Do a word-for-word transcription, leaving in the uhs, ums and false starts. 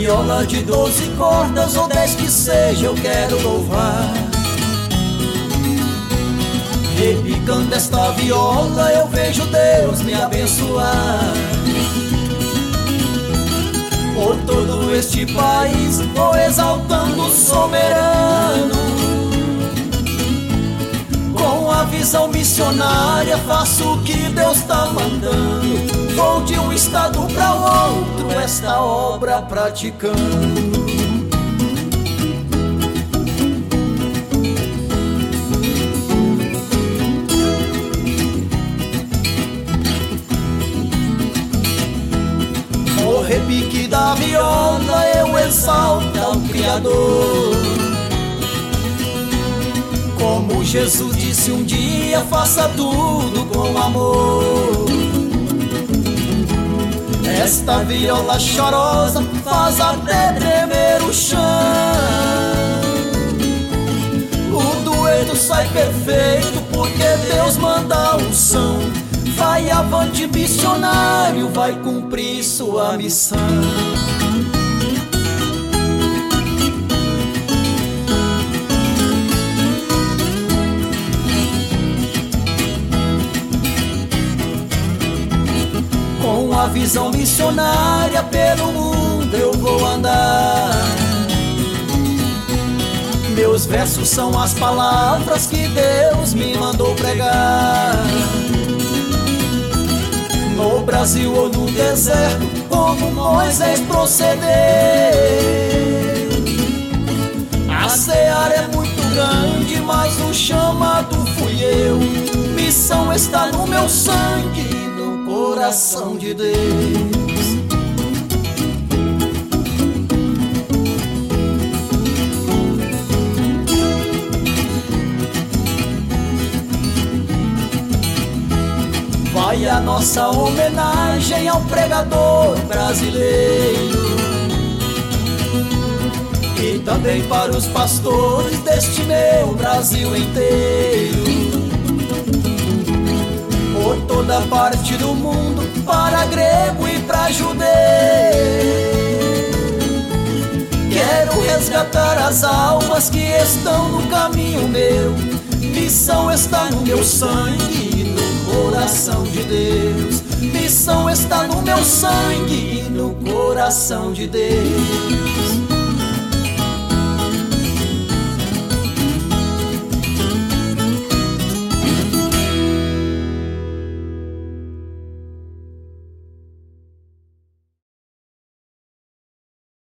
viola de doze cordas ou dez que seja, eu quero louvar. Repicando esta viola eu vejo Deus me abençoar. Por todo este país vou exaltando o soberano. Com a visão missionária faço o que Deus tá mandando. Vou de um estado para outro esta obra praticando. No repique da viola eu exalto ao Criador. Como Jesus disse um dia, faça tudo com amor. Esta viola chorosa faz até tremer o chão. O dueto sai perfeito porque Deus manda a unção. Vai avante missionário, vai cumprir sua missão. Com a visão missionária pelo mundo eu vou andar. Meus versos são as palavras que Deus me mandou pregar. No Brasil ou no deserto, como Moisés proceder. A seara é muito grande, mas o chamado fui eu. Missão está no meu sangue, no coração de Deus. Vai a nossa homenagem ao pregador brasileiro e também para os pastores deste meu Brasil inteiro. Por toda parte do mundo, para grego e para judeu. Quero resgatar as almas que estão no caminho meu. Missão está no meu sangue, coração de Deus. Missão está no meu sangue e no coração de Deus.